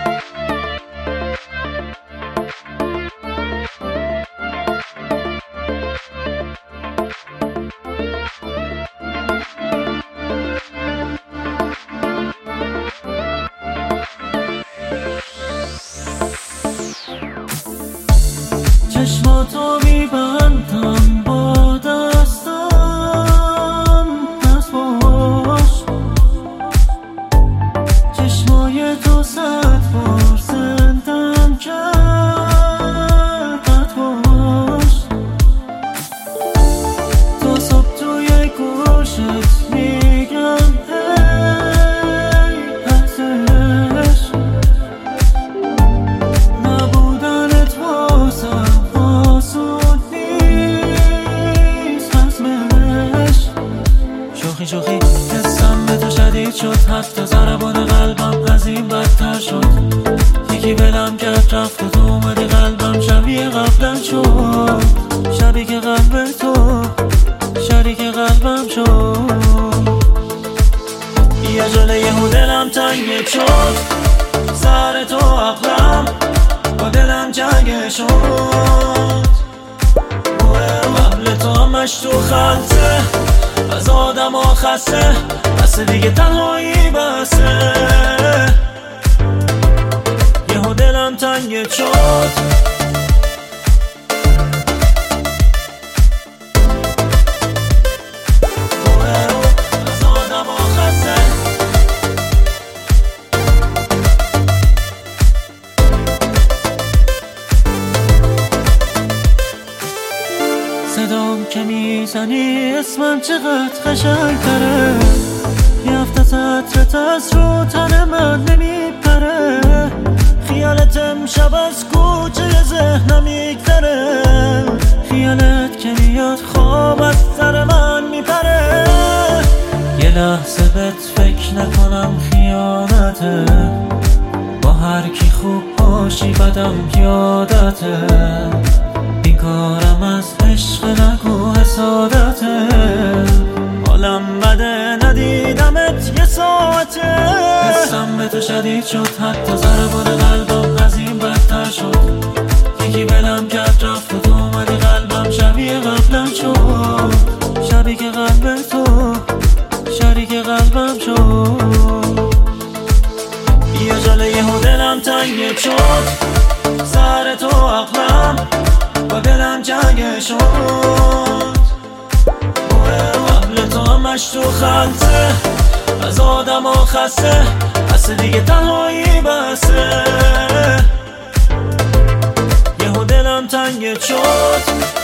چشماتو میبندم با دستم، دست باش. چشمای تو 100 بار زندم کرد، قد باش. تا صبح توی گوشت میگم ای ارزش، نبودنت واسم شوخی حسم به تو شدید شد، حتی ضربان قلبم از این بدتر شد. یکی بلم کرد رفت و تو اومدی قلبم شبیه قبلا شد. شبیه که قلب تو شریک قلبم شد. یه جله یهو دلم تنگ شد، سر تو عقلم با دلم جنگ شد. قبل تو همش تو خلطه، از آدم ها خسته، بس دیگه تنهایی بسه. یهو دلم تنگ شد، از آدم ها خسته. صدام که میزنی اسمم چقدر قشنگ تره، یه هفته سطرت از رو تن من نمیپره. خیالت امشب از کوچه ذهنم میگذره، خیالت که میاد خواب از سر من میپره. یه لحظه بهت فکر نکنم خیانته، با هر کی خوب باشی بدم یادته. این کارم از عشق نگو حسادته، حالم بده ندیدمت یه ساعته. حسم به تو شدید شد، حتی ضربان قلبم از این بدتر شد. یکی بلم کرد رفت و تو اومدی قلبم شبیه قبلا شد. شبیه که قلب تو شریک قلبم شد. یه جله یهو دلم تنگ شد، سر تو عقلم با دلم جنگ شد. قبل تو همش تو خلطه، از آدم ها خسته، بس دیگه تنهایی بسه. یهو دلم تنگ شد.